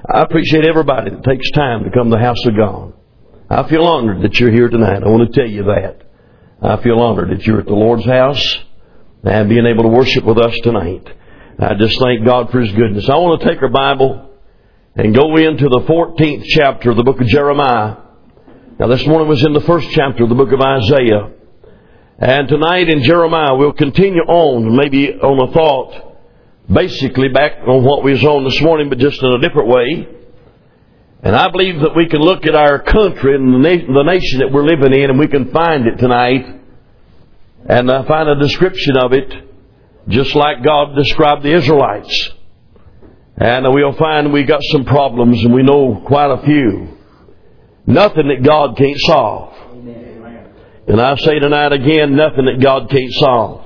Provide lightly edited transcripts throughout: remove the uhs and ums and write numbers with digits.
I appreciate everybody that takes time to come to the house of God. I feel honored that you're here tonight. I want to tell you that. I feel honored that you're at the Lord's house and being able to worship with us tonight. I just thank God for His goodness. I want to take our Bible and go into the 14th chapter of the book of Jeremiah. Now this morning was in the first chapter of the book of Isaiah. And tonight in Jeremiah we'll continue on, maybe on a thought basically back on what we was on this morning, but just in a different way. And I believe that we can look at our country and the nation that we're living in, and we can find it tonight and find a description of it just like God described the Israelites. And we'll find we got some problems, and we know quite a few. Nothing that God can't solve. And I say tonight again, nothing that God can't solve.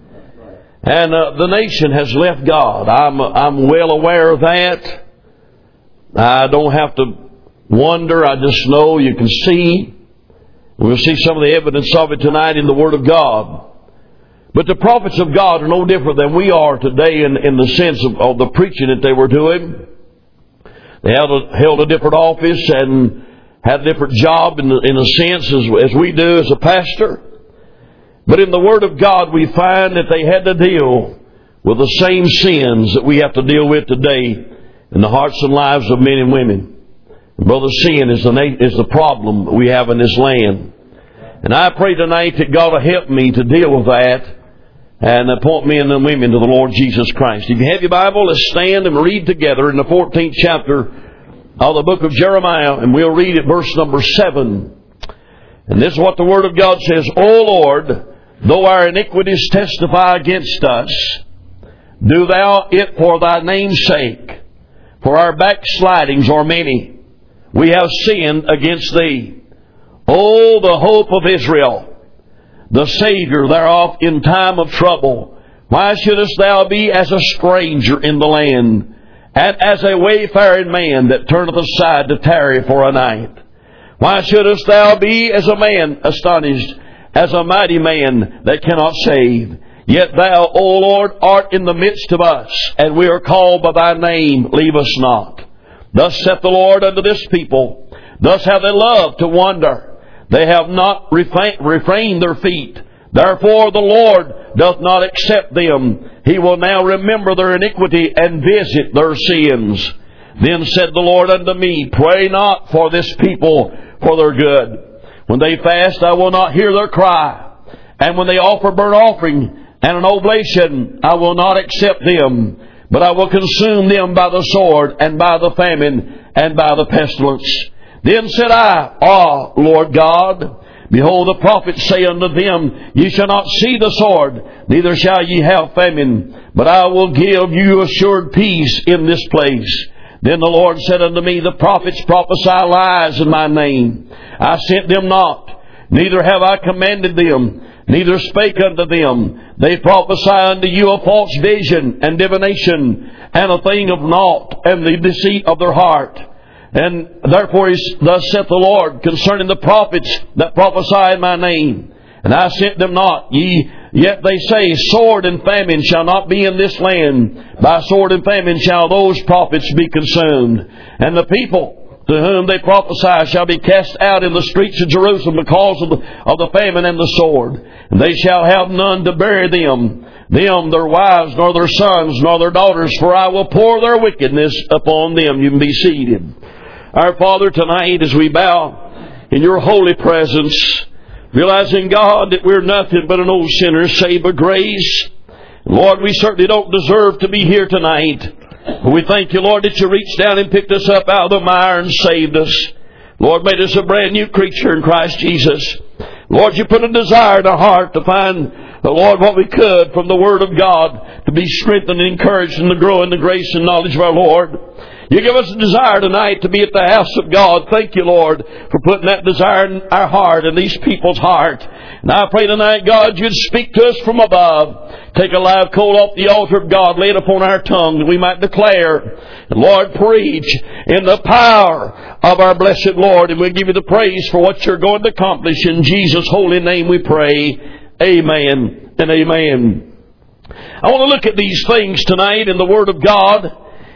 And the nation has left God. I'm well aware of that. I don't have to wonder. I just know you can see. We'll see some of the evidence of it tonight in the Word of God. But the prophets of God are no different than we are today in the sense of the preaching that they were doing. They held a different office and had a different job in a sense as we do as a pastor. But in the Word of God we find that they had to deal with the same sins that we have to deal with today in the hearts and lives of men and women. And brother, sin is the problem we have in this land. And I pray tonight that God will help me to deal with that and point men and women to the Lord Jesus Christ. If you have your Bible, let's stand and read together in the 14th chapter of the book of Jeremiah, and we'll read at verse number 7. And this is what the Word of God says. O Lord, though our iniquities testify against us, do Thou it for Thy name's sake. For our backslidings are many. We have sinned against Thee. O the hope of Israel, the Savior thereof in time of trouble. Why shouldest Thou be as a stranger in the land, and as a wayfaring man that turneth aside to tarry for a night? Why shouldest Thou be as a man astonished, as a mighty man that cannot save? Yet Thou, O Lord, art in the midst of us, and we are called by Thy name. Leave us not. Thus saith the Lord unto this people, thus have they loved to wander. They have not refrained their feet. Therefore the Lord doth not accept them. He will now remember their iniquity and visit their sins. Then said the Lord unto me, pray not for this people for their good. When they fast, I will not hear their cry. And when they offer burnt offering and an oblation, I will not accept them. But I will consume them by the sword, and by the famine, and by the pestilence. Then said I, Ah, Lord God, behold, the prophets say unto them, Ye shall not see the sword, neither shall ye have famine, but I will give you assured peace in this place. Then the Lord said unto me, The prophets prophesy lies in my name. I sent them not, neither have I commanded them, neither spake unto them. They prophesy unto you a false vision and divination, and a thing of naught, and the deceit of their heart. And therefore thus saith the Lord concerning the prophets that prophesy in my name. And I sent them not. Yet they say, sword and famine shall not be in this land. By sword and famine shall those prophets be consumed. And the people to whom they prophesy shall be cast out in the streets of Jerusalem because of the famine and the sword. And they shall have none to bury them, their wives, nor their sons, nor their daughters, for I will pour their wickedness upon them. You can be seated. Our Father, tonight as we bow in Your holy presence, realizing, God, that we're nothing but an old sinner saved by grace. Lord, we certainly don't deserve to be here tonight. But we thank You, Lord, that You reached down and picked us up out of the mire and saved us. Lord, made us a brand new creature in Christ Jesus. Lord, You put a desire in our heart to find, Lord, what we could from the Word of God to be strengthened and encouraged and to grow in the grace and knowledge of our Lord. You give us a desire tonight to be at the house of God. Thank You, Lord, for putting that desire in our heart and these people's heart. And I pray tonight, God, You'd speak to us from above. Take a live coal off the altar of God, lay it upon our tongue that we might declare. And Lord, preach in the power of our blessed Lord. And we give You the praise for what You're going to accomplish. In Jesus' holy name we pray. Amen and amen. I want to look at these things tonight in the Word of God.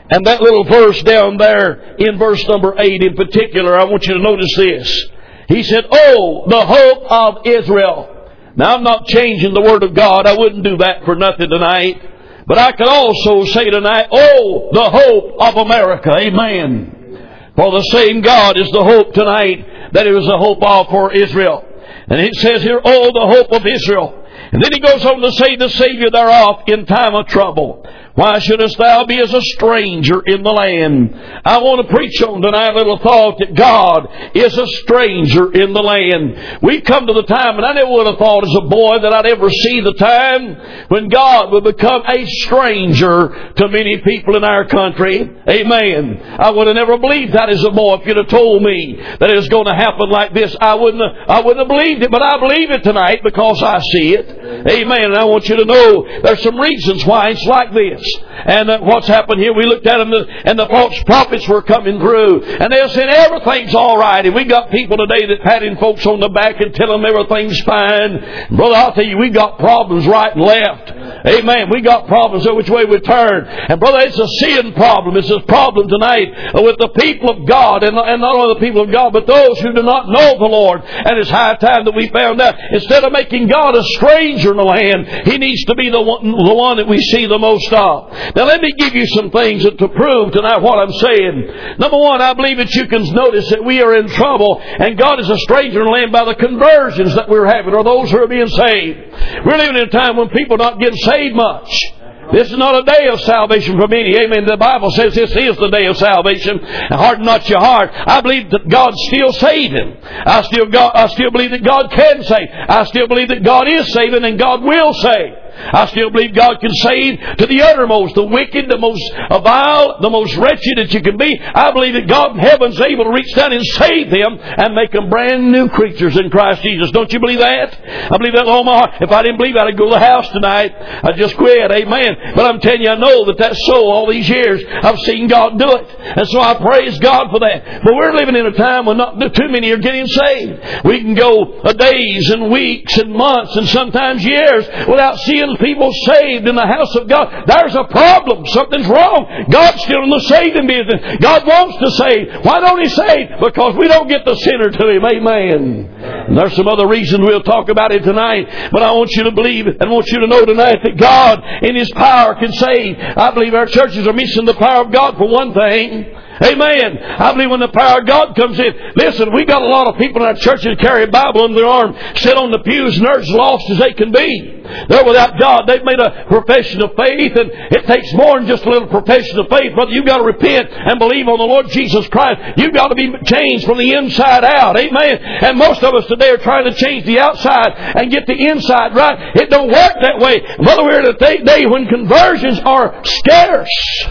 And that little verse down there in verse number 8 in particular, I want you to notice this. He said, "Oh, the hope of Israel." Now, I'm not changing the Word of God. I wouldn't do that for nothing tonight. But I could also say tonight, "Oh, the hope of America." Amen. For the same God is the hope tonight that it was the hope of for Israel. And it says here, "Oh, the hope of Israel." And then he goes on to say, "The Savior thereof in time of trouble. Why shouldest thou be as a stranger in the land?" I want to preach on tonight a little thought that God is a stranger in the land. We come to the time, and I never would have thought as a boy that I'd ever see the time when God would become a stranger to many people in our country. Amen. I would have never believed that as a boy. If you'd have told me that it was going to happen like this, I wouldn't have believed it. But I believe it tonight because I see it. Amen. And I want you to know there's some reasons why it's like this. And what's happened here, we looked at them, and the false prophets were coming through, and they're saying everything's all right. And we got people today that patting folks on the back and telling them everything's fine. Brother, I'll tell you, we got problems right and left. Amen. We got problems which way we turn. And brother, it's a sin problem. It's a problem tonight with the people of God, and not only the people of God, but those who do not know the Lord. And it's high time that we found out, instead of making God a stranger in the land, He needs to be the one that we see the most of. Now let me give you some things to prove tonight what I'm saying. Number one, I believe that you can notice that we are in trouble and God is a stranger in the land by the conversions that we're having, or those who are being saved. We're living in a time when people are not getting saved much. This is not a day of salvation for many. Amen. The Bible says this is the day of salvation. And harden not your heart. I believe that God's still saving. I still believe that God can save. I still believe that God is saving and God will save. I still believe God can save to the uttermost, the wicked, the most vile, the most wretched that you can be. I believe that God in heaven is able to reach down and save them and make them brand new creatures in Christ Jesus. Don't you believe that? I believe that with all my heart. If I didn't believe that, I'd go to the house tonight. I'd just quit. Amen. But I'm telling you, I know that that's so. All these years, I've seen God do it. And so I praise God for that. But we're living in a time when not too many are getting saved. We can go days and weeks and months and sometimes years without seeing people saved in the house of God. There's a problem. Something's wrong. God's still in the saving business. God wants to save. Why don't He save? Because we don't get the sinner to Him. Amen. And there's some other reasons we'll talk about it tonight. But I want you to believe it and want you to know tonight that God in His power can save. I believe our churches are missing the power of God for one thing. Amen. I believe when the power of God comes in, listen, we got a lot of people in our churches that carry a Bible under their arm, sit on the pews, and they're as lost as they can be. They're without God. They've made a profession of faith, and it takes more than just a little profession of faith. Brother, you've got to repent and believe on the Lord Jesus Christ. You've got to be changed from the inside out. Amen. And most of us today are trying to change the outside and get the inside right. It don't work that way. Brother, we're in a day when conversions are scarce.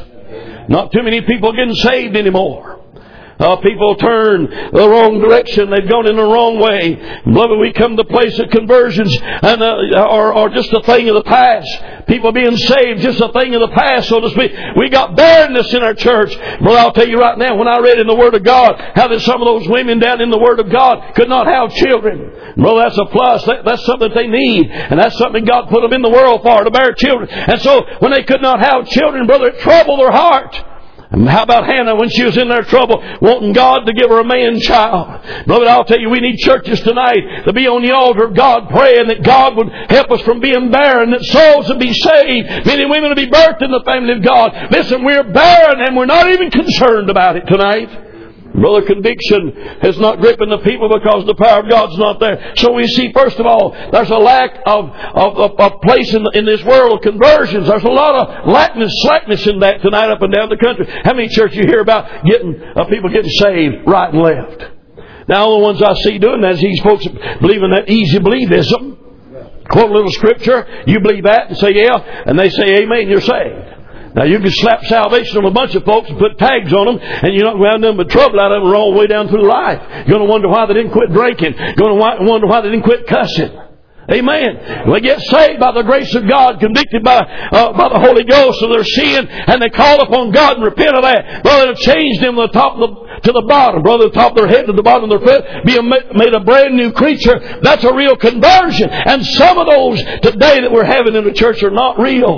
Not too many people getting saved anymore. People turn the wrong direction. They've gone in the wrong way. Beloved, we come to the place of conversions and are just a thing of the past. People being saved, just a thing of the past, so to speak. We got barrenness in our church. Well, I'll tell you right now, when I read in the Word of God how that some of those women down in the Word of God could not have children. Well, that's a plus. That's something that they need. And that's something God put them in the world for, to bear children. And so, when they could not have children, brother, it troubled their heart. And how about Hannah when she was in their trouble, wanting God to give her a man-child? Beloved, I'll tell you, we need churches tonight to be on the altar of God, praying that God would help us from being barren, that souls would be saved, men and women to be birthed in the family of God. Listen, we're barren and we're not even concerned about it tonight. Brother, conviction is not gripping the people because the power of God's not there. So we see, first of all, there's a lack of place in this world of conversions. There's a lot of slackness in that tonight up and down the country. How many churches you hear about people getting saved right and left? Now, the ones I see doing that is these folks believing that easy believism. Quote a little scripture, you believe that, and say, yeah, and they say, amen, you're saved. Now, you can slap salvation on a bunch of folks and put tags on them, and you're not going to have nothing but trouble out of them all the way down through life. You're going to wonder why they didn't quit drinking. You're going to wonder why they didn't quit cussing. Amen. They get saved by the grace of God, convicted by the Holy Ghost of their sin, and they call upon God and repent of that. Brother, it'll change them from the top to the bottom. Brother, the top of their head to the bottom of their foot, being made a brand new creature. That's a real conversion. And some of those today that we're having in the church are not real.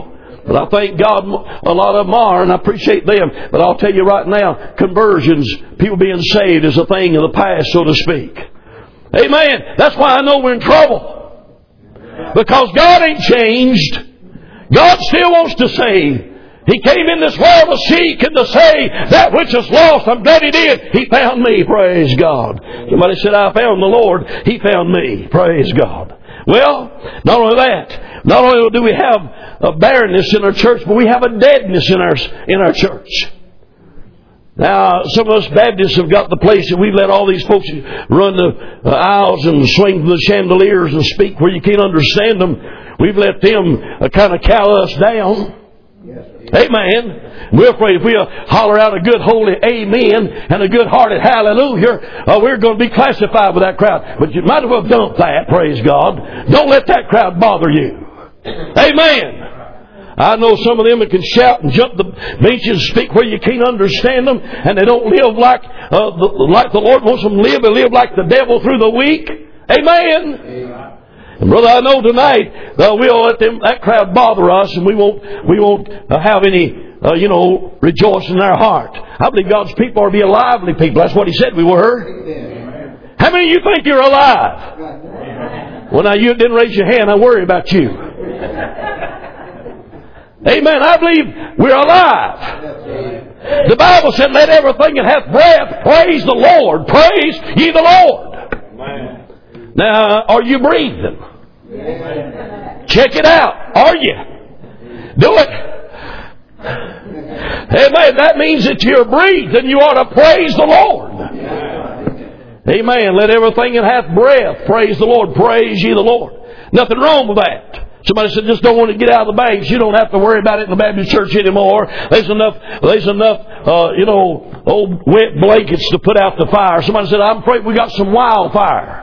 But I thank God a lot of them are, and I appreciate them. But I'll tell you right now, conversions, people being saved, is a thing of the past, so to speak. Amen. That's why I know we're in trouble. Because God ain't changed. God still wants to save. He came in this world to seek and to save that which is lost. I'm glad He did. He found me. Praise God. Somebody said, I found the Lord. He found me. Praise God. Well, not only that, not only do we have a barrenness in our church, but we have a deadness in our church. Now, some of us Baptists have got the place that we let all these folks run the aisles and swing the chandeliers and speak where you can't understand them. We've let them kind of cow us down. Amen. We're afraid if we holler out a good holy amen and a good hearted hallelujah, we're going to be classified with that crowd. But you might as well dump that, praise God. Don't let that crowd bother you. Amen. I know some of them that can shout and jump the benches and speak where you can't understand them, and they don't live like the Lord wants them to live. They live like the devil through the week. Amen. And brother, I know tonight we'll let that crowd bother us, and we won't have any rejoicing in our heart. I believe God's people are to be a lively people. That's what He said we were. Amen. How many of you think you're alive? Amen. Well, now you didn't raise your hand. I worry about you. Amen. I believe we're alive. The Bible said, "Let everything that hath breath praise the Lord. Praise ye the Lord." Amen. Now, are you breathing? Amen. Check it out. Are you? Do it. Amen. That means that you're breathing. You ought to praise the Lord. Amen. Let everything that hath breath praise the Lord. Praise ye the Lord. Nothing wrong with that. Somebody said, just don't want to get out of the banks. You don't have to worry about it in the Baptist church anymore. There's enough, old wet blankets to put out the fire. Somebody said, I'm afraid we got some wildfire.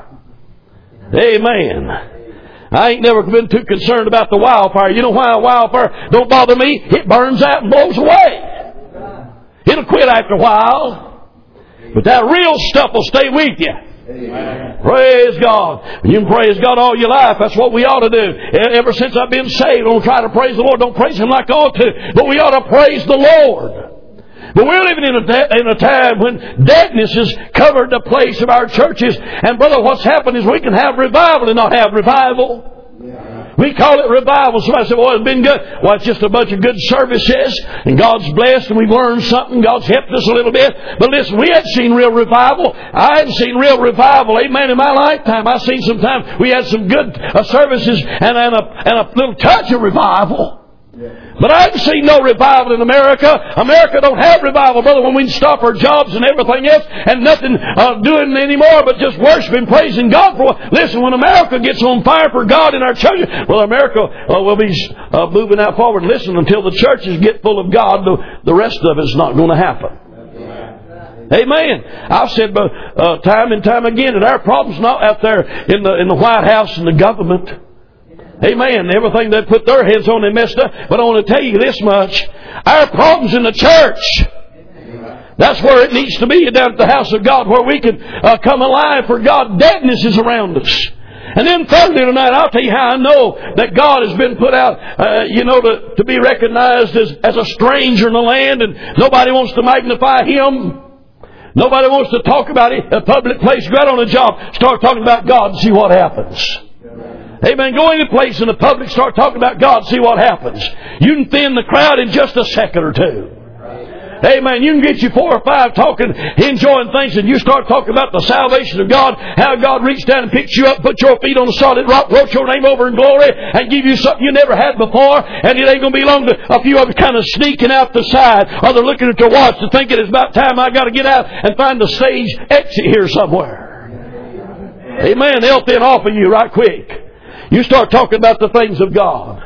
Amen. I ain't never been too concerned about the wildfire. You know why a wildfire don't bother me? It burns out and blows away. It'll quit after a while. But that real stuff will stay with you. Amen. Praise God. You can praise God all your life. That's what we ought to do. Ever since I've been saved, I don't try to praise the Lord. Don't praise Him like I ought to. But we ought to praise the Lord. But we're living in a time when deadness has covered the place of our churches. And brother, what's happened is we can have revival and not have revival. Yeah. We call it revival. Somebody said, well, it's been good. Well, it's just a bunch of good services. And God's blessed and we've learned something. God's helped us a little bit. But listen, we hadn't seen real revival. I hadn't seen real revival. Amen. In my lifetime, I've seen some time we had some good services and a little touch of revival. But I haven't seen no revival in America. America don't have revival, brother, when we can stop our jobs and everything else and nothing doing anymore but just worshiping, praising God for. Listen, when America gets on fire for God in our churches, well, America will be moving out forward. Listen, until the churches get full of God, the rest of it's not going to happen. Amen. I've said time and time again that our problem's not out there in the White House and the government. Amen. Everything they put their heads on, they messed up. But I want to tell you this much. Our problem's in the church. That's where it needs to be, down at the house of God, where we can come alive for God. Deadness is around us. And then thirdly tonight, I'll tell you how I know that God has been put out, to be recognized as a stranger in the land, and nobody wants to magnify Him. Nobody wants to talk about it. A public place, go out on a job, start talking about God and see what happens. Amen. Go any place in the public, start talking about God, see what happens. You can thin the crowd in just a second or two. Amen. You can get you 4 or 5 talking, enjoying things, and you start talking about the salvation of God, how God reached down and picked you up, put your feet on a solid rock, wrote your name over in glory, and give you something you never had before, and it ain't going to be long to a few of them kind of sneaking out the side, or they're looking at their watch to thinking it's about time I got to get out and find the stage exit here somewhere. Amen. They'll thin off of you right quick. You start talking about the things of God.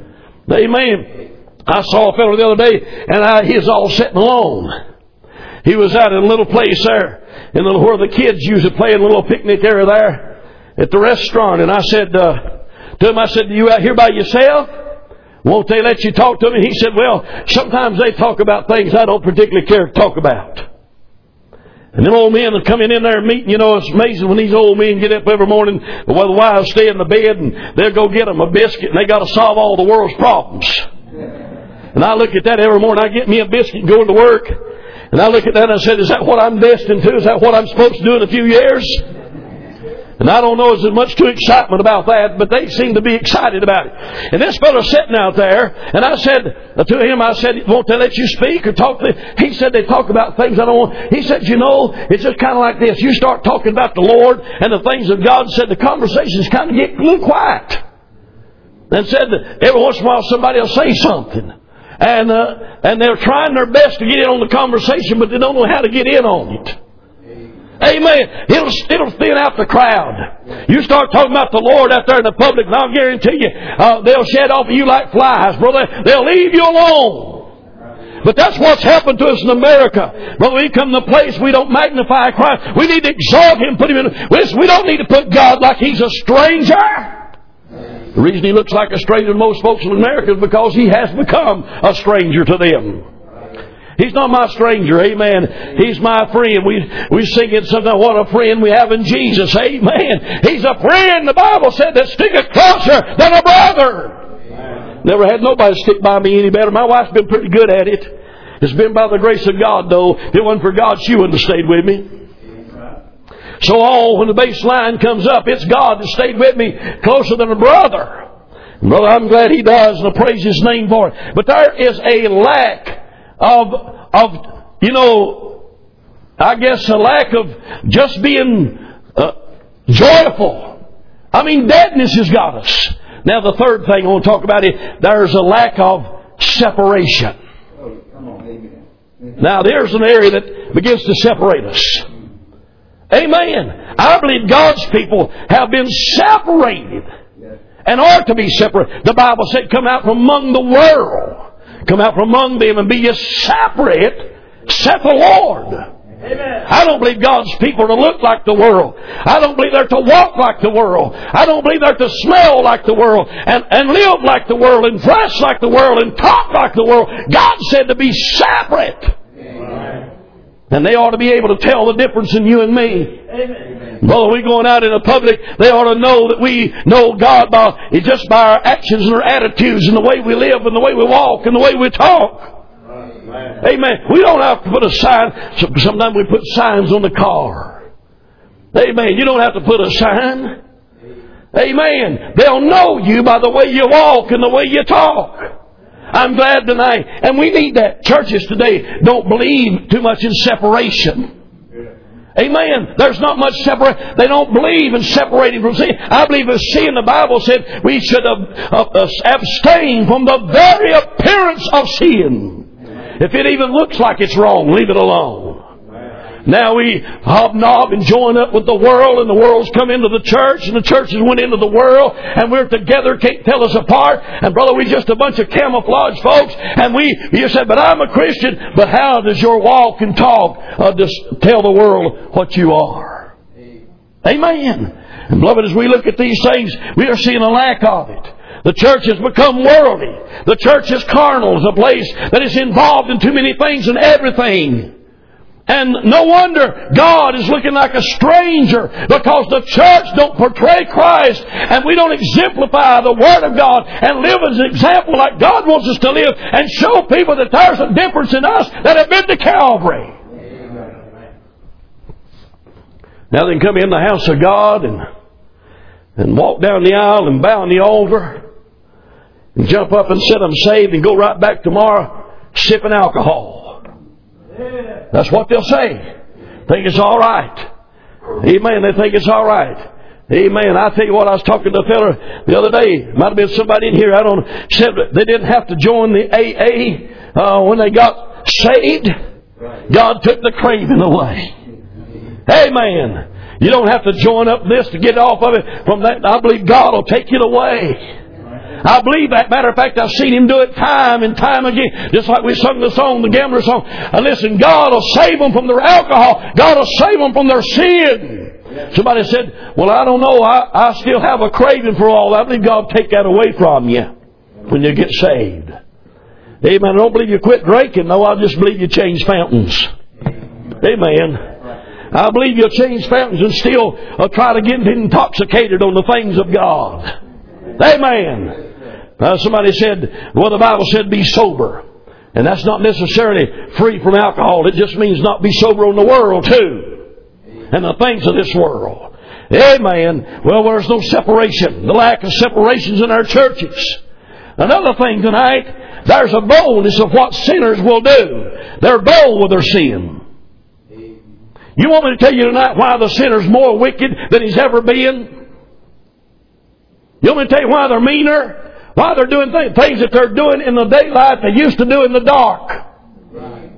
Amen. I saw a fellow the other day, and he was all sitting alone. He was out in a little place there, where the kids used to play in a little picnic area there at the restaurant. And I said to him, "Are you out here by yourself? Won't they let you talk to me?" He said, "Well, sometimes they talk about things I don't particularly care to talk about." And them old men are coming in there and meeting. You know, it's amazing when these old men get up every morning while the wives stay in the bed, and they'll go get them a biscuit, and they got to solve all the world's problems. And I look at that every morning. I get me a biscuit and go to work. And I look at that and I said, is that what I'm destined to? Is that what I'm supposed to do in a few years? And I don't know if there's much too excitement about that, but they seem to be excited about it. And this fellow's sitting out there, and I said to him, I said, won't they let you speak or talk? He said they talk about things I don't want. He said, you know, it's just kind of like this. You start talking about the Lord and the things of God, said the conversations kind of get a little quiet. And said that every once in a while somebody will say something. And they're trying their best to get in on the conversation, but they don't know how to get in on it. Amen. It'll thin out the crowd. You start talking about the Lord out there in the public, and I'll guarantee you, they'll shed off of you like flies, brother. They'll leave you alone. But that's what's happened to us in America. Brother, we come to a place we don't magnify Christ. We need to exalt Him, put Him in. We don't need to put God like He's a stranger. The reason He looks like a stranger to most folks in America is because He has become a stranger to them. He's not my stranger, amen. He's my friend. We sing it sometimes, what a friend we have in Jesus, amen. He's a friend, the Bible said, that sticketh closer than a brother. Amen. Never had nobody stick by me any better. My wife's been pretty good at it. It's been by the grace of God, though. If it wasn't for God, she wouldn't have stayed with me. So when the bass line comes up, it's God that stayed with me closer than a brother. And brother, I'm glad He does, and I praise His name for it. But there is a lack of you know, I guess a lack of just being joyful. I mean, deadness has got us. Now the third thing I want to talk about is there's a lack of separation. Now there's an area that begins to separate us. Amen. I believe God's people have been separated and are to be separated. The Bible said, come out from among the world. Come out from among them and be ye separate, saith the Lord. Amen. I don't believe God's people are to look like the world. I don't believe they're to walk like the world. I don't believe they're to smell like the world and live like the world and dress like the world and talk like the world. God said to be separate. Amen. And they ought to be able to tell the difference in you and me. Amen. Brother, we're going out in the public, they ought to know that we know God just by our actions and our attitudes and the way we live and the way we walk and the way we talk. Amen. Amen. We don't have to put a sign. Sometimes we put signs on the car. Amen. You don't have to put a sign. Amen. They'll know you by the way you walk and the way you talk. I'm glad tonight. And we need that. Churches today don't believe too much in separation. Amen. There's not much separation. They don't believe in separating from sin. I believe as sin, the Bible said, we should abstain from the very appearance of sin. If it even looks like it's wrong, leave it alone. Now we hobnob and join up with the world, and the world's come into the church, and the churches went into the world, and we're together, can't tell us apart. And brother, we're just a bunch of camouflage folks, and you said, but I'm a Christian. But how does your walk and talk just tell the world what you are? Amen. And beloved, as we look at these things, we are seeing a lack of it. The church has become worldly. The church is carnal. It's a place that is involved in too many things and everything. And no wonder God is looking like a stranger, because the church don't portray Christ, and we don't exemplify the Word of God and live as an example like God wants us to live, and show people that there's a difference in us that have been to Calvary. Amen. Now they can come in the house of God and walk down the aisle and bow on the altar and jump up and say I'm saved and go right back tomorrow sipping alcohol. That's what they'll say. Think it's all right. Amen. They think it's all right. Amen. I tell you what, I was talking to a fella the other day. Might have been somebody in here. I don't know. Said they didn't have to join the AA when they got saved. God took the craving away. Amen. You don't have to join up this to get off of it. From that, I believe God will take it away. I believe that. Matter of fact, I've seen Him do it time and time again. Just like we sung the song, the gambler song. And listen, God will save them from their alcohol. God will save them from their sin. Somebody said, well, I don't know. I still have a craving for all that. I believe God will take that away from you when you get saved. Amen. I don't believe you quit drinking. No, I just believe you change fountains. Amen. I believe you'll change fountains and still try to get intoxicated on the things of God. Amen. Somebody said, well, the Bible said be sober. And that's not necessarily free from alcohol. It just means not be sober on the world too. And the things of this world. Amen. Well, there's no separation. The lack of separations in our churches. Another thing tonight, there's a boldness of what sinners will do. They're bold with their sin. You want me to tell you tonight why the sinner's more wicked than he's ever been? You want me to tell you why they're meaner? Why they're doing things that they're doing in the daylight they used to do in the dark. Right.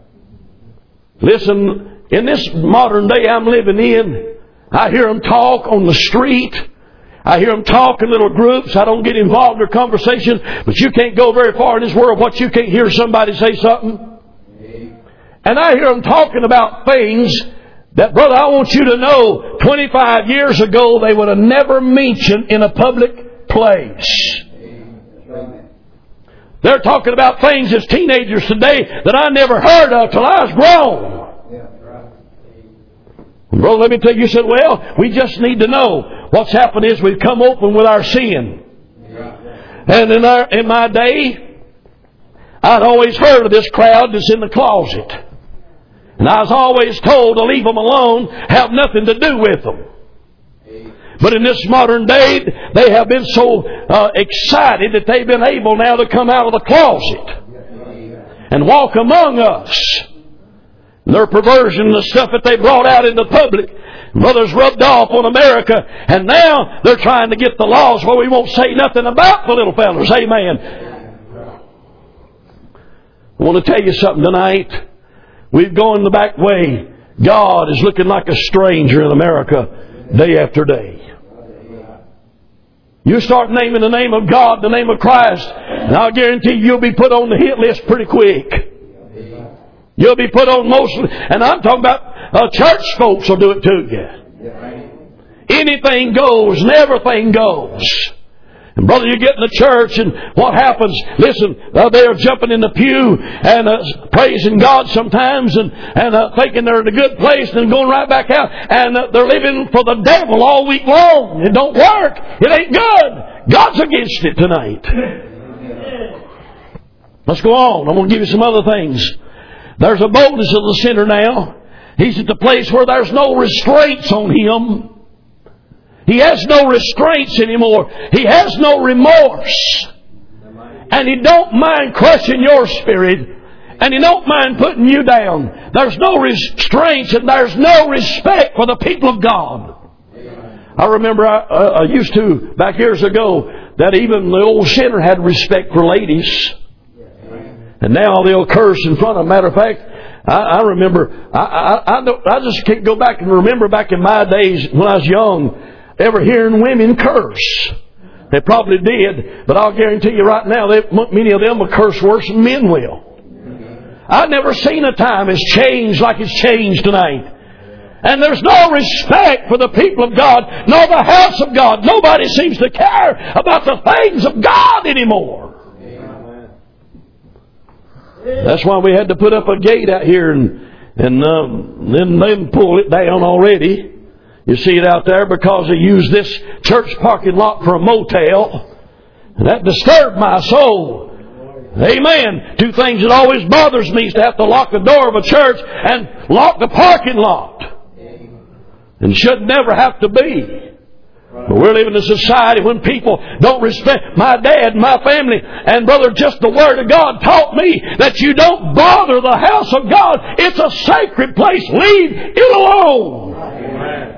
Listen, in this modern day I'm living in, I hear them talk on the street. I hear them talk in little groups. I don't get involved in their conversation, but you can't go very far in this world what you can't hear somebody say something. And I hear them talking about things that, brother, I want you to know, 25 years ago they would have never mentioned in a public place. They're talking about things as teenagers today that I never heard of till I was grown. Brother, let me tell you, you said, well, we just need to know. What's happened is we've come open with our sin. And in my day, I'd always heard of this crowd that's in the closet. And I was always told to leave them alone, have nothing to do with them. But in this modern day, they have been so excited that they've been able now to come out of the closet and walk among us. And their perversion and the stuff that they brought out in the public, brothers, rubbed off on America, and now they're trying to get the laws where we won't say nothing about the little fellas. Amen. I want to tell you something tonight. We've gone the back way. God is looking like a stranger in America day after day. You start naming the name of God, the name of Christ, and I'll guarantee you'll be put on the hit list pretty quick. You'll be put on most, and I'm talking about church folks will do it to you. Anything goes and everything goes. And brother, you get in the church and what happens? Listen, they are jumping in the pew and praising God sometimes and thinking they're in a good place and then going right back out. And they're living for the devil all week long. It don't work. It ain't good. God's against it tonight. Let's go on. I'm going to give you some other things. There's a boldness of the sinner now. He's at the place where there's no restraints on him. He has no restraints anymore. He has no remorse. And he don't mind crushing your spirit. And he don't mind putting you down. There's no restraints and there's no respect for the people of God. I remember I used to, back years ago, that even the old sinner had respect for ladies. And now they'll curse in front of them. Matter of fact, I remember, I just can't go back and remember back in my days when I was young, ever hearing women curse. They probably did, but I'll guarantee you right now, many of them will curse worse than men will. I've never seen a time as changed like it's changed tonight. And there's no respect for the people of God, nor the house of God. Nobody seems to care about the things of God anymore. That's why we had to put up a gate out here and then they pull it down already. You see it out there because they used this church parking lot for a motel. And that disturbed my soul. Amen. Two things that always bothers me is to have to lock the door of a church and lock the parking lot. And should never have to be. But we're living in a society when people don't respect my dad and my family. And brother, just the Word of God taught me that you don't bother the house of God. It's a sacred place. Leave it alone. Amen.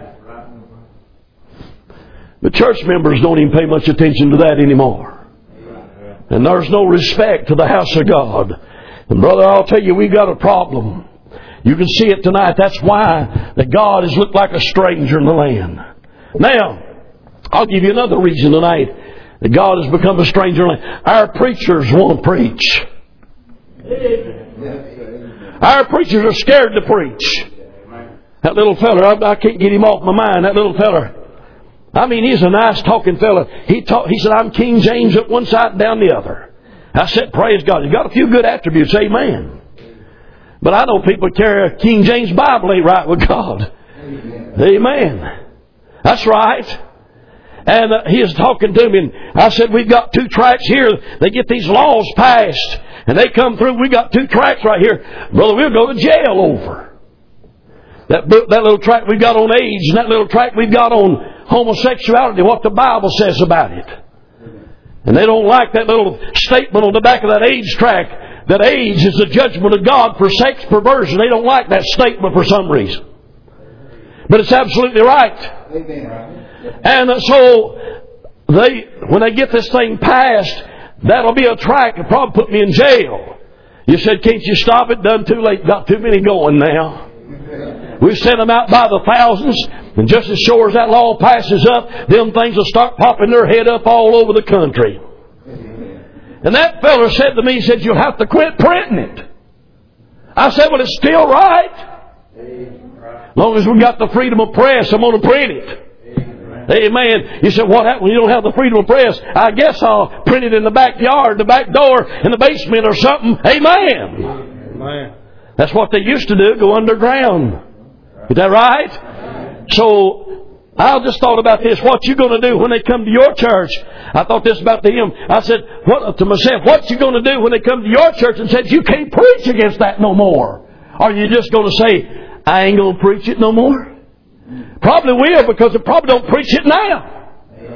The church members don't even pay much attention to that anymore. And there's no respect to the house of God. And brother, I'll tell you, we got a problem. You can see it tonight. That's why that God has looked like a stranger in the land. Now, I'll give you another reason tonight that God has become a stranger in the land. Our preachers won't preach. Our preachers are scared to preach. That little fella, I can't get him off my mind. That little fella. I mean, he's a nice talking fella. He said, I'm King James up one side and down the other. I said, praise God. He's got a few good attributes. Amen. But I know people carry a King James Bible ain't right with God. Amen. That's right. And he is talking to me, and I said, we've got 2 tracts here. They get these laws passed, and they come through. We got 2 tracts right here. Brother, we'll go to jail over that little tract we've got on AIDS, and that little tract we've got on homosexuality, what the Bible says about it. And they don't like that little statement on the back of that AIDS tract, that AIDS is the judgment of God for sex perversion. They don't like that statement for some reason. But it's absolutely right. And so when they get this thing passed, that'll be a tract that'll probably put me in jail. You said, can't you stop it? Done too late. Got too many going now. We've sent them out by the thousands, and just as sure as that law passes up, them things will start popping their head up all over the country. And that fella said to me, he said, you'll have to quit printing it. I said, well, it's still right. As long as we got the freedom of press, I'm going to print it. Amen. You said, what happened when you don't have the freedom of press? I guess I'll print it in the backyard, the back door, in the basement or something. Amen. Amen. That's what they used to do, go underground. Is that right? So, I just thought about this. What you going to do when they come to your church? I thought this about them. I said to myself, what you going to do when they come to your church and said, you can't preach against that no more? Are you just going to say, I ain't going to preach it no more? Probably will, because they probably don't preach it now.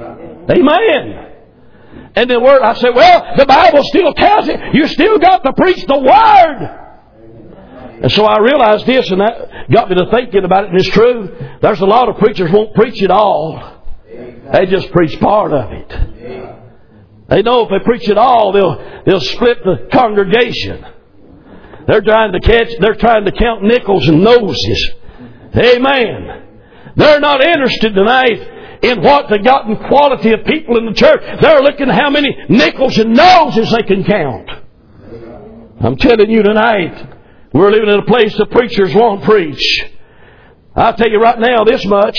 Amen. And the Word, I said, well, the Bible still tells it. You still got to preach the Word. And so I realized this, and that got me to thinking about it, and it's true. There's a lot of preachers won't preach it all. They just preach part of it. They know if they preach it all, they'll split the congregation. They're trying to count nickels and noses. Amen. They're not interested tonight in what they got in quality of people in the church. They're looking at how many nickels and noses they can count. I'm telling you tonight, we're living in a place the preachers won't preach. I'll tell you right now this much.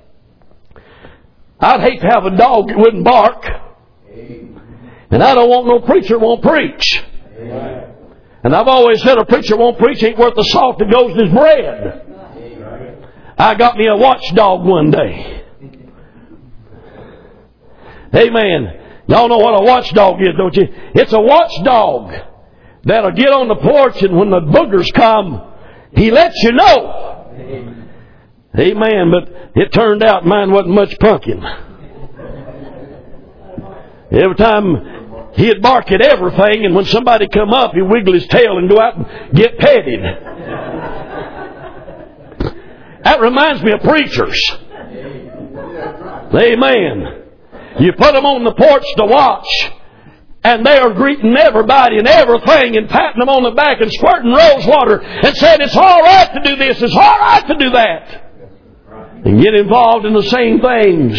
I'd hate to have a dog that wouldn't bark. And I don't want no preacher that won't preach. And I've always said a preacher won't preach ain't worth the salt that goes in his bread. I got me a watchdog one day. Amen. Y'all know what a watchdog is, don't you? It's a watchdog that'll get on the porch, and when the boogers come, he lets you know. Amen. But it turned out mine wasn't much pumpkin. Every time he'd bark at everything, and when somebody come up, he'd wiggle his tail and go out and get petted. That reminds me of preachers. Amen. You put them on the porch to watch, and they are greeting everybody and everything and patting them on the back and squirting rose water and saying it's all right to do this, it's all right to do that. And get involved in the same things.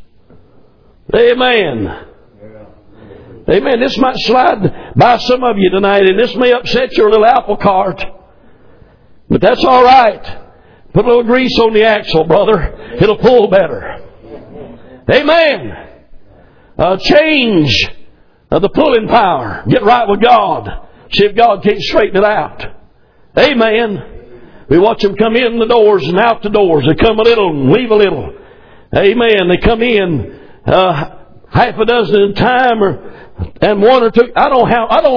Amen. Amen. This might slide by some of you tonight, and this may upset your little apple cart. But that's all right. Put a little grease on the axle, brother. It'll pull better. Amen. Change the pulling power. Get right with God. See if God can't straighten it out. Amen. We watch them come in the doors and out the doors. They come a little and leave a little. Amen. They come in half a dozen at a time, and one or two. I don't know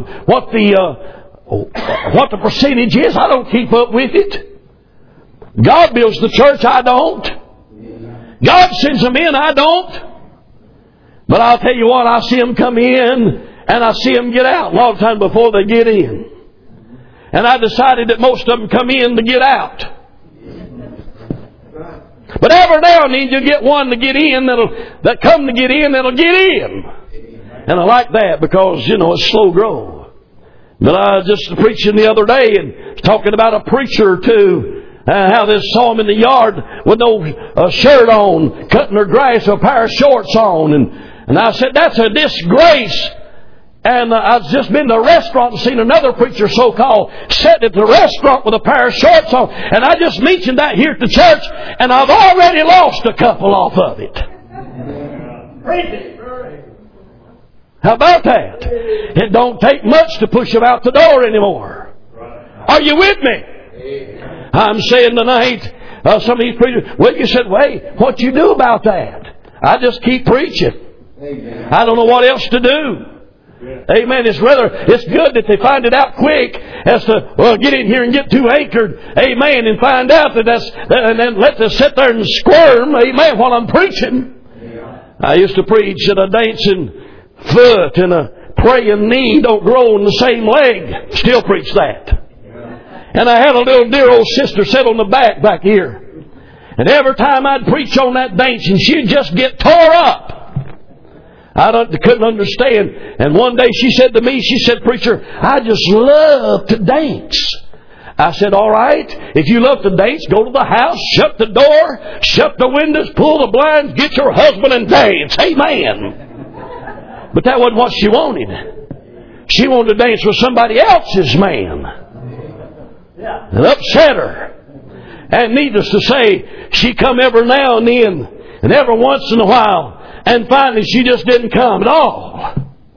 what the percentage is. I don't keep up with it. God builds the church, I don't. God sends them in, I don't. But I'll tell you what, I see them come in and I see them get out a lot of times before they get in. And I decided that most of them come in to get out. But every now and then you get one to get in that'll get in. And I like that because, it's slow growth. But I was just preaching the other day and talking about a preacher or two. How they saw him in the yard with no shirt on, cutting their grass with a pair of shorts on. And I said, that's a disgrace. And I've just been to a restaurant and seen another preacher, so-called, sitting at the restaurant with a pair of shorts on. And I just mentioned that here at the church, and I've already lost a couple off of it. How about that? It don't take much to push them out the door anymore. Are you with me? I'm saying tonight, some of these preachers, well, you said, wait, what you do about that? I just keep preaching. Amen. I don't know what else to do. Amen. It's good that they find it out quick as to, get in here and get too anchored. Amen. And find out and then let them sit there and squirm. Amen. While I'm preaching. Yeah. I used to preach that a dancing foot and a praying knee don't grow on the same leg. Still preach that. Yeah. And I had a little dear old sister sit on the back here. And every time I'd preach on that dancing, she'd just get tore up. I couldn't understand. And one day she said to me, she said, "Preacher, I just love to dance." I said, "All right, if you love to dance, go to the house, shut the door, shut the windows, pull the blinds, get your husband and dance." Amen. But that wasn't what she wanted. She wanted to dance with somebody else's man. It upset her. And needless to say, she come every now and then, and every once in a while, and finally she just didn't come at all.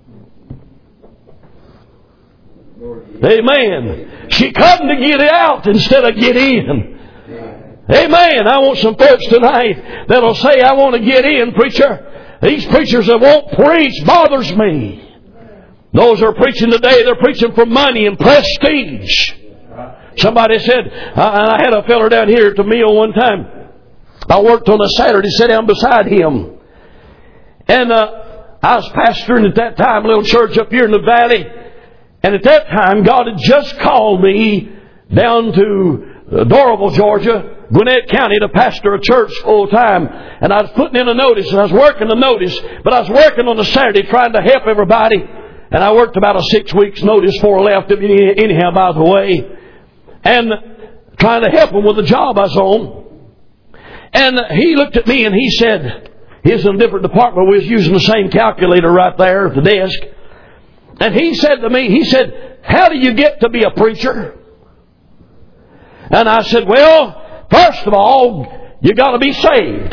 Amen. She come to get out instead of get in. Amen. I want some folks tonight that'll say, "I want to get in, preacher." These preachers that won't preach bothers me. Those who are preaching today, they're preaching for money and prestige. Somebody said, I had a feller down here at the meal one time. I worked on a Saturday, sat down beside him. And I was pastoring at that time, a little church up here in the valley. And at that time, God had just called me down to Dorable, Georgia, Gwinnett County, to pastor a church full time. And I was putting in a notice, and I was working the notice, but I was working on a Saturday trying to help everybody. And I worked about a 6 weeks notice before I left anyhow, by the way. And trying to help him with the job I was on. And he looked at me and he said, he's in a different department, we was using the same calculator right there at the desk. And he said to me, he said, "How do you get to be a preacher?" And I said, "Well, first of all, you got to be saved."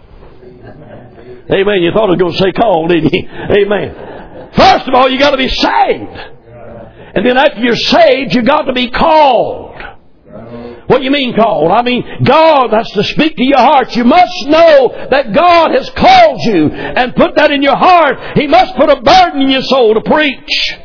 Amen. You thought I was going to say called, didn't you? Amen. First of all, you got to be saved. And then after you're saved, you got to be called. What do you mean called? I mean, God has to speak to your heart. You must know that God has called you and put that in your heart. He must put a burden in your soul to preach.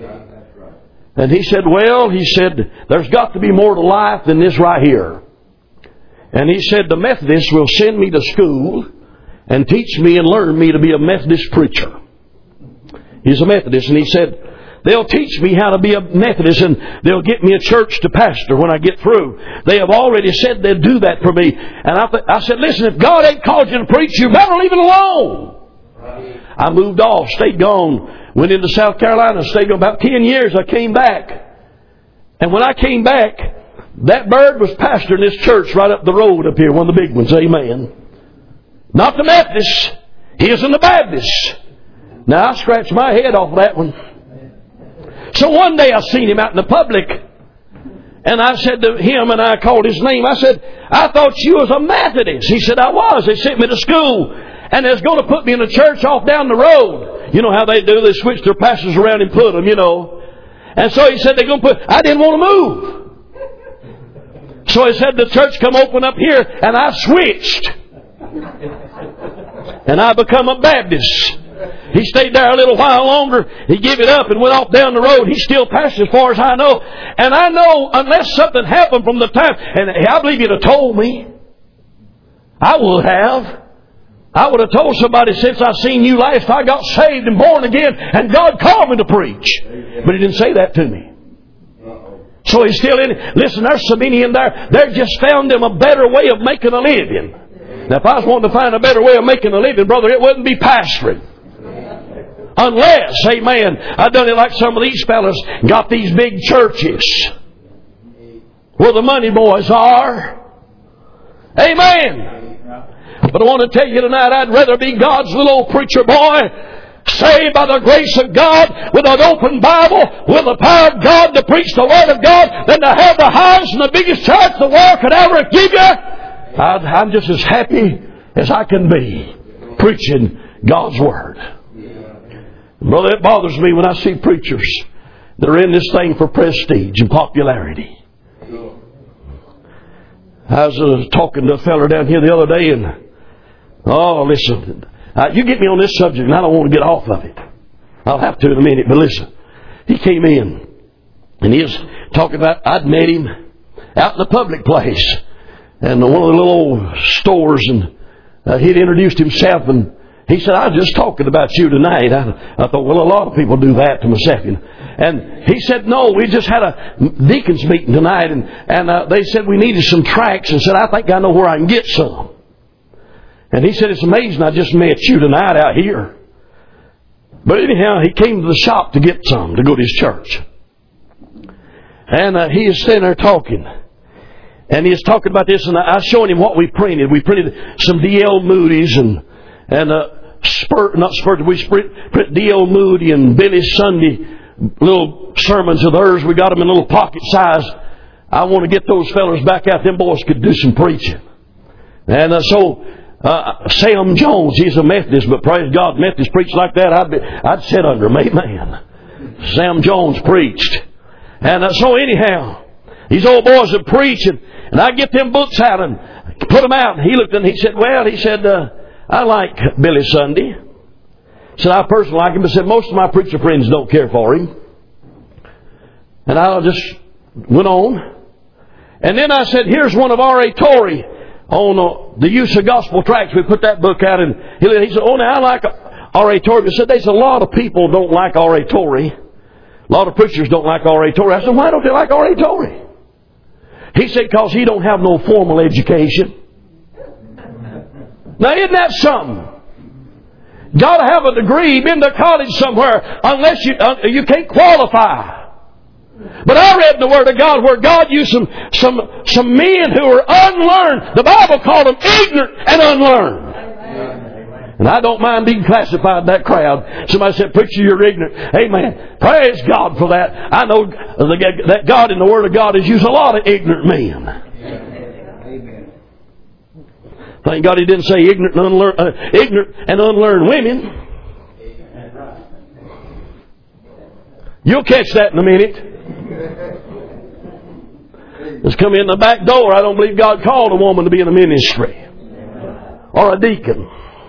And he said, there's got to be more to life than this right here. And he said, the Methodists will send me to school and teach me and learn me to be a Methodist preacher. He's a Methodist, and he said, they'll teach me how to be a Methodist, and they'll get me a church to pastor when I get through. They have already said they'll do that for me. And I said, listen, if God ain't called you to preach, you better leave it alone. I moved off, stayed gone, went into South Carolina, stayed gone about 10 years. I came back. And when I came back, that bird was pastoring this church right up the road up here, one of the big ones, amen. Not the Methodists. He is in the Baptists. Now, I scratched my head off of that one. So one day I seen him out in the public, and I said to him, and I called his name, I said, "I thought you was a Methodist." He said, "I was. They sent me to school, and they was going to put me in a church off down the road." You know how they do. They switch their pastors around and put them, you know. And so he said, they're going to put, I didn't want to move. So he said, the church come open up here, and I switched. And I become a Baptist. He stayed there a little while longer. He gave it up and went off down the road. He still pastors as far as I know. And I know unless something happened from the time, and I believe you'd have told me. I would have. I would have told somebody, since I seen you last, I got saved and born again, and God called me to preach. But He didn't say that to me. So He's still in it. Listen, there's so many in there, they just found them a better way of making a living. Now, if I was wanting to find a better way of making a living, brother, it wouldn't be pastoring. Unless, amen, I've done it like some of these fellas, got these big churches where the money boys are. Amen. But I want to tell you tonight, I'd rather be God's little old preacher boy, saved by the grace of God, with an open Bible, with the power of God to preach the Word of God, than to have the highest and the biggest church the world could ever give you. I'm just as happy as I can be preaching God's Word. Brother, it bothers me when I see preachers that are in this thing for prestige and popularity. I was talking to a fella down here the other day, and listen, You get me on this subject and I don't want to get off of it. I'll have to in a minute, but listen. He came in and he was talking about, I'd met him out in the public place and one of the little old stores, and he'd introduced himself, and he said, I was just talking about you tonight. I thought, well, a lot of people do that to myself. And he said, no, we just had a deacons meeting tonight, and they said we needed some tracts, and said, I think I know where I can get some. And he said, it's amazing I just met you tonight out here. But anyhow, he came to the shop to get some, to go to his church. And he is sitting there talking. And he is talking about this, and I was showing him what we printed. We printed some D.L. Moody's and we print D.L. Moody and Billy Sunday little sermons of theirs. We got them in little pocket size. I want to get those fellas back out. Them boys could do some preaching. And so Sam Jones, he's a Methodist, but praise God, Methodists preach like that, I'd sit under him. Amen. Sam Jones preached. And so anyhow, these old boys are preaching, and I get them books out and put them out. And he looked and he said, well, I like Billy Sunday. He said, I personally like him, but said, most of my preacher friends don't care for him. And I just went on. And then I said, here's one of R.A. Torrey on the use of gospel tracts. We put that book out, and he said, oh, now I like R.A. Torrey. He said, there's a lot of people don't like R.A. Torrey. A lot of preachers don't like R.A. Torrey. I said, why don't they like R.A. Torrey? He said, because he don't have no formal education. Now, isn't that something? Got to have a degree, been to college somewhere, unless you can't qualify. But I read in the Word of God where God used some men who were unlearned. The Bible called them ignorant and unlearned. And I don't mind being classified in that crowd. Somebody said, preacher, you're ignorant. Amen. Praise God for that. I know that God in the Word of God has used a lot of ignorant men. Amen. Thank God He didn't say ignorant and unlearned women. You'll catch that in a minute. Just come in the back door. I don't believe God called a woman to be in a ministry or a deacon.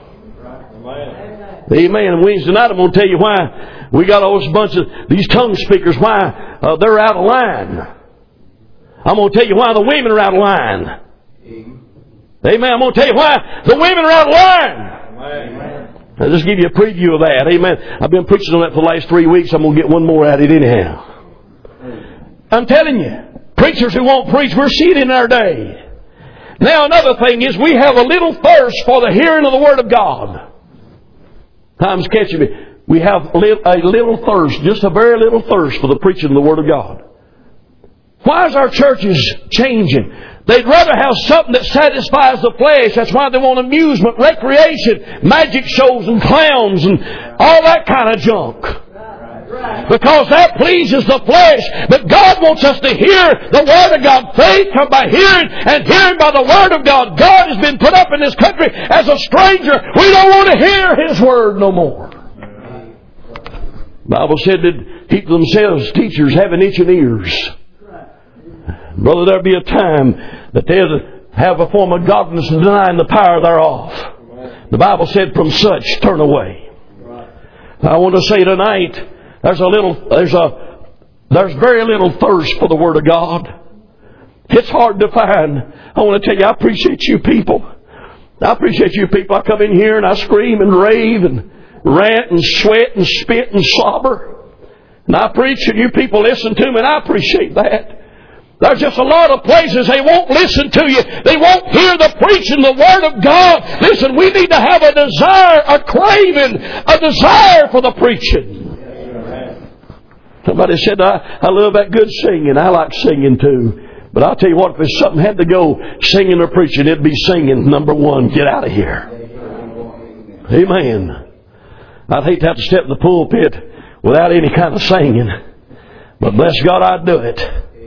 Amen. And Wednesday night I'm going to tell you why we got a whole bunch of these tongue speakers, why they're out of line. I'm going to tell you why the women are out of line. Amen. I'm going to tell you why the women are out of line. Amen. I'll just give you a preview of that. Amen. I've been preaching on that for the last 3 weeks. I'm going to get one more at it anyhow. I'm telling you, preachers who won't preach, we're seeing it in our day. Now another thing is we have a little thirst for the hearing of the Word of God. Time's catching me. We have a little thirst, just a very little thirst for the preaching of the Word of God. Why is our churches changing? They'd rather have something that satisfies the flesh. That's why they want amusement, recreation, magic shows and clowns and all that kind of junk. Because that pleases the flesh. But God wants us to hear the Word of God. Faith come by hearing, and hearing by the Word of God. God has been put up in this country as a stranger. We don't want to hear His Word no more. The Bible said that keep themselves teachers having itching ears. Brother, there'll be a time that they'll have a form of godliness and denying the power thereof. The Bible said, from such turn away. I want to say tonight, there's very little thirst for the Word of God. It's hard to find. I want to tell you, I appreciate you people. I appreciate you people. I come in here and I scream and rave and rant and sweat and spit and slobber. And I preach and you people listen to me, and I appreciate that. There's just a lot of places they won't listen to you. They won't hear the preaching, the Word of God. Listen, we need to have a desire, a craving, a desire for the preaching. Somebody said, I love that good singing. I like singing too. But I'll tell you what, if there's something had to go singing or preaching, it'd be singing. Number one, get out of here. Amen. I'd hate to have to step in the pulpit without any kind of singing. But bless God, I'd do it.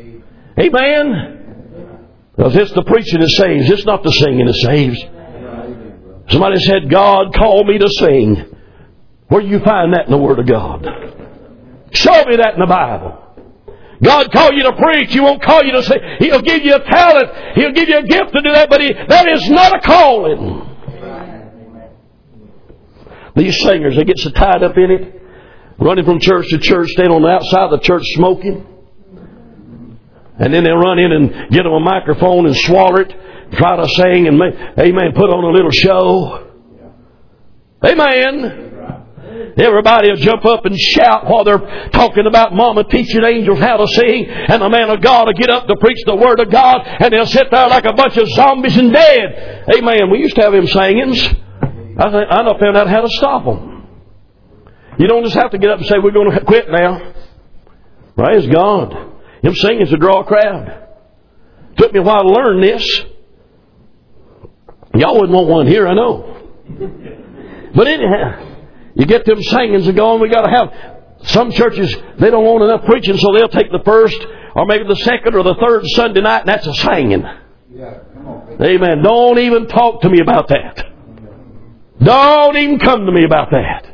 Amen. Because it's the preaching that saves. It's not the singing that saves. Somebody said, God called me to sing. Where do you find that in the Word of God? Show me that in the Bible. God called you to preach. He won't call you to sing. He'll give you a talent. He'll give you a gift to do that. But that is not a calling. These singers, they get so tied up in it, running from church to church, staying on the outside of the church smoking. And then they'll run in and get them a microphone and swallow it, try to sing and, amen, put on a little show. Amen. Everybody will jump up and shout while they're talking about Mama teaching angels how to sing, and the man of God will get up to preach the Word of God, and they'll sit there like a bunch of zombies and dead. Amen. We used to have them singings. I found out how to stop them. You don't just have to get up and say, we're going to quit now. Praise God. Them singings to draw a crowd. Took me a while to learn this. Y'all wouldn't want one here, I know. But anyhow, you get them singings and going. We got to have some churches, they don't want enough preaching, so they'll take the first or maybe the second or the third Sunday night, and that's a singing. Amen. Don't even talk to me about that. Don't even come to me about that.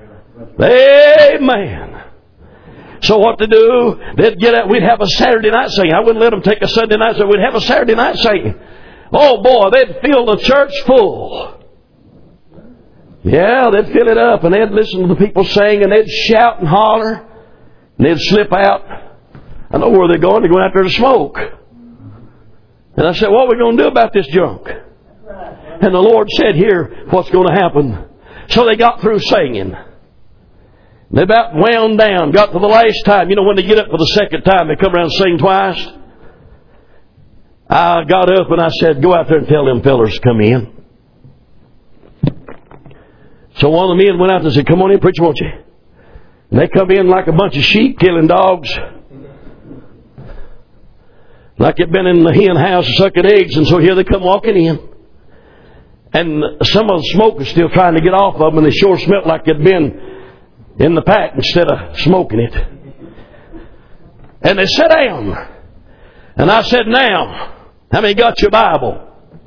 Amen. So what to do? They'd get out. We'd have a Saturday night singing. I wouldn't let them take a Sunday night, so we'd have a Saturday night singing. Oh boy, they'd fill the church full. Yeah, they'd fill it up, and they'd listen to the people sing, and they'd shout and holler, and they'd slip out. I know where they're going. They're going out there to smoke. And I said, what are we going to do about this junk? And the Lord said, here, what's going to happen. So they got through singing. They about wound down, got to the last time. You know, when they get up for the second time, they come around and sing twice. I got up and I said, go out there and tell them fellers to come in. So one of the men went out and said, come on in, preach, won't you? And they come in like a bunch of sheep killing dogs. Like they'd been in the hen house sucking eggs, and so here they come walking in. And some of the smoke was still trying to get off of them, and they sure smelled like they'd been in the pack instead of smoking it. And they sat down. And I said, now, how many got your Bible?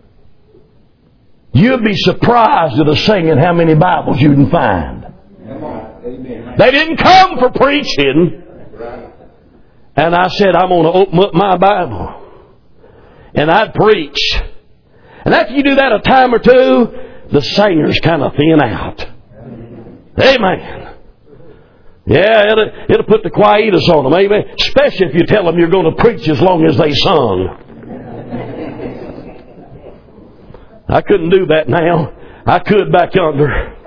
You'd be surprised at the singing how many Bibles you can find. They didn't come for preaching. And I said, I'm going to open up my Bible. And I'd preach. And after you do that a time or two, the singers kind of thin out. Amen. Yeah, it'll put the quietus on them. Amen. Especially if you tell them you're going to preach as long as they sung. I couldn't do that now. I could back yonder.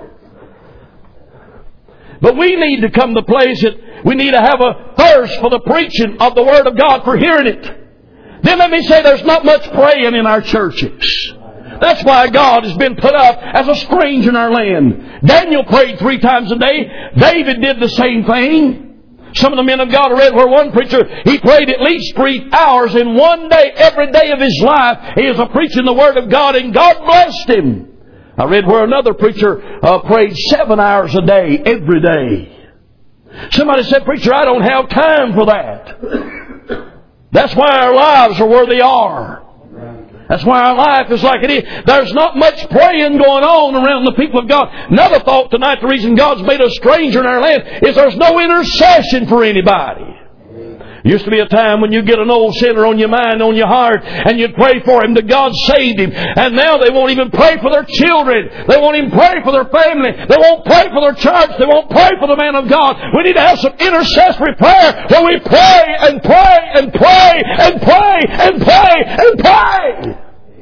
But we need to come to the place that we need to have a thirst for the preaching of the Word of God, for hearing it. Then let me say there's not much praying in our churches. That's why God has been put up as a stranger in our land. Daniel prayed 3 times a day. David did the same thing. Some of the men of God read where one preacher, he prayed at least 3 hours in one day, every day of his life. He was preaching the Word of God, and God blessed him. I read where another preacher prayed 7 hours a day, every day. Somebody said, preacher, I don't have time for that. That's why our lives are where they are. That's why our life is like it is. There's not much praying going on around the people of God. Another thought tonight, the reason God's made us stranger in our land is there's no intercession for anybody. Used to be a time when you get an old sinner on your mind, on your heart, and you'd pray for him, that God saved him. And now they won't even pray for their children. They won't even pray for their family. They won't pray for their church. They won't pray for the man of God. We need to have some intercessory prayer where we pray and pray and pray and pray and pray and pray.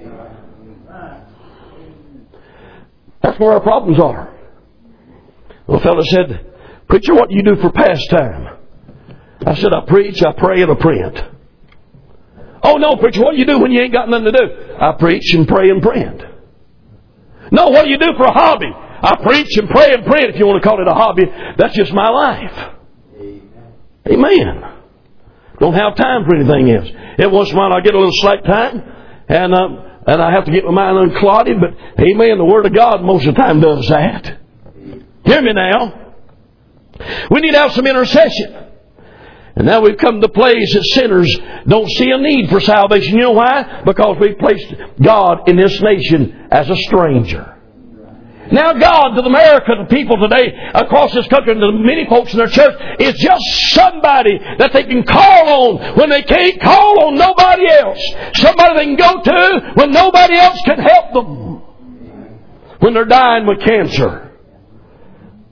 That's where our problems are. The fellow said, preacher, what do you do for pastime? I said, I preach, I pray, and I print. Oh, no, preacher, what do you do when you ain't got nothing to do? I preach and pray and print. No, what do you do for a hobby? I preach and pray and print. If you want to call it a hobby, that's just my life. Amen. Don't have time for anything else. Every once in a while I get a little slack time, and I have to get my mind unclotted, but amen, the Word of God most of the time does that. Hear me now. We need to have some intercession. And now we've come to the place that sinners don't see a need for salvation. You know why? Because we've placed God in this nation as a stranger. Now God to America, to people today across this country, and to many folks in their church, is just somebody that they can call on when they can't call on nobody else. Somebody they can go to when nobody else can help them. When they're dying with cancer.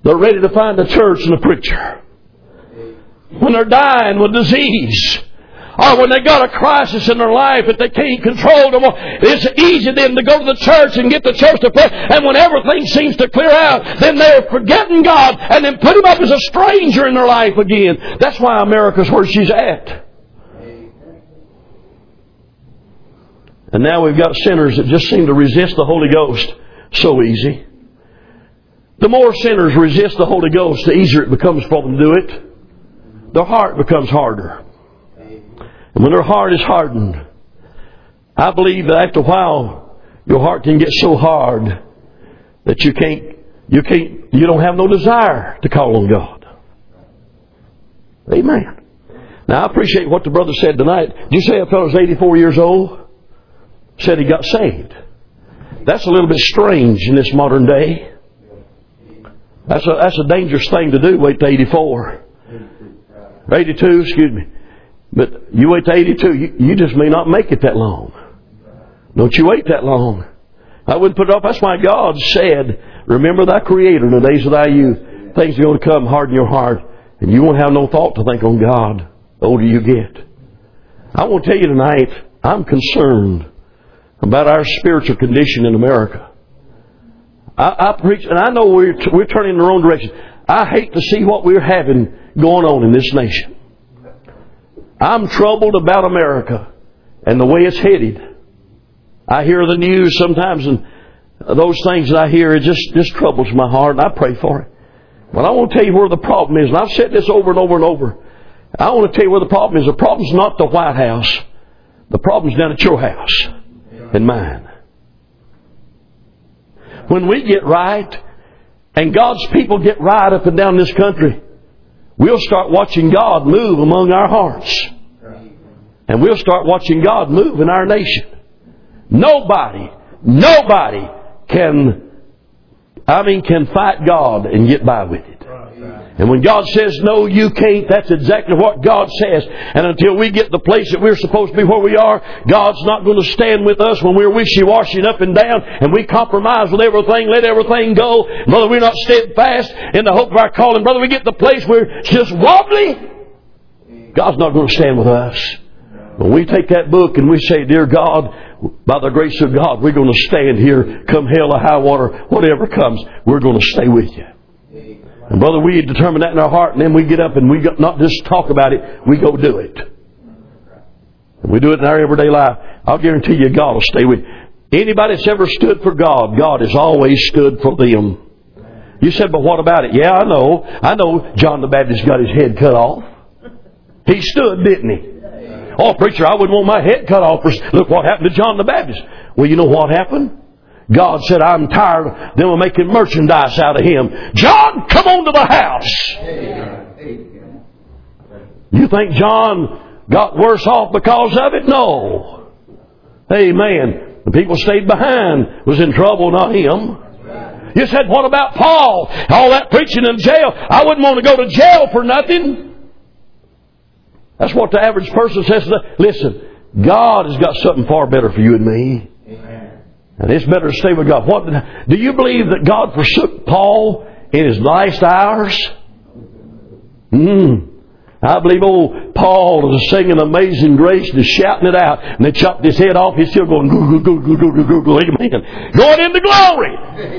they're ready to find a church and a preacher. When they're dying with disease, or when they got a crisis in their life that they can't control no more, it's easy then to go to the church and get the church to pray. And when everything seems to clear out, then they're forgetting God and then put Him up as a stranger in their life again. That's why America's where she's at. And now we've got sinners that just seem to resist the Holy Ghost so easy. The more sinners resist the Holy Ghost, the easier it becomes for them to do it. Their heart becomes harder. And when their heart is hardened, I believe that after a while, your heart can get so hard that you don't have no desire to call on God. Amen. Now I appreciate what the brother said tonight. Did you say a fellow was 84 years old? Said he got saved. That's a little bit strange in this modern day. That's a dangerous thing to do, wait to 84. 82, excuse me. But you wait to 82, you just may not make it that long. Don't you wait that long. I wouldn't put it off. That's why God said, remember thy Creator in the days of thy youth. Things are going to come, harden your heart, and you won't have no thought to think on God the older you get. I want to tell you tonight, I'm concerned about our spiritual condition in America. I preach, and I know we're turning in the wrong direction. I hate to see what we're having going on in this nation. I'm troubled about America and the way it's headed. I hear the news sometimes, and those things that I hear, it just troubles my heart, and I pray for it. But I want to tell you where the problem is, and I've said this over and over and over. I want to tell you where the problem is. The problem's not the White House. The problem's down at your house and mine. When we get right, and God's people get right up and down this country, we'll start watching God move among our hearts. And we'll start watching God move in our nation. Nobody can fight God and get by with it. And when God says, no, you can't, that's exactly what God says. And until we get the place that we're supposed to be where we are, God's not going to stand with us when we're wishy-washy up and down and we compromise with everything, let everything go. Brother, we're not steadfast in the hope of our calling. Brother, we get the place where it's just wobbly. God's not going to stand with us. When we take that book and we say, dear God, by the grace of God, we're going to stand here, come hell or high water, whatever comes, we're going to stay with you. And brother, we determine that in our heart, and then we get up and we not just talk about it, we go do it. And we do it in our everyday life. I'll guarantee you God will stay with you. Anybody that's ever stood for God, God has always stood for them. You said, but what about it? Yeah, I know John the Baptist got his head cut off. He stood, didn't he? Oh, preacher, I wouldn't want my head cut off. Look what happened to John the Baptist. Well, you know what happened? God said, I'm tired of them making merchandise out of him. John, come on to the house. You think John got worse off because of it? No. Amen. The people stayed behind was in trouble, not him. You said, what about Paul? All that preaching in jail. I wouldn't want to go to jail for nothing. That's what the average person says. Listen, God has got something far better for you and me. And it's better to stay with God. Do you believe that God forsook Paul in his last hours? I believe old Paul was singing Amazing Grace and shouting it out. And they chopped his head off. He's still going, goo, goo, goo, goo, goo, goo, goo, amen. Going into glory.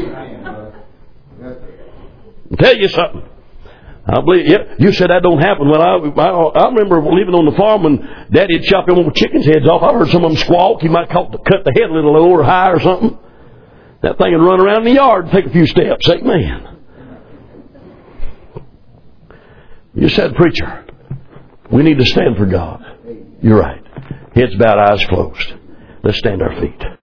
I'll tell you something. I believe, yeah, you said that don't happen. Well, I remember living on the farm when Daddy had chopped them chickens' heads off. I heard some of them squawk. He might cut the head a little low or high or something. That thing would run around in the yard and take a few steps. Amen. You said, preacher, we need to stand for God. You're right. Heads bowed, eyes closed. Let's stand our feet.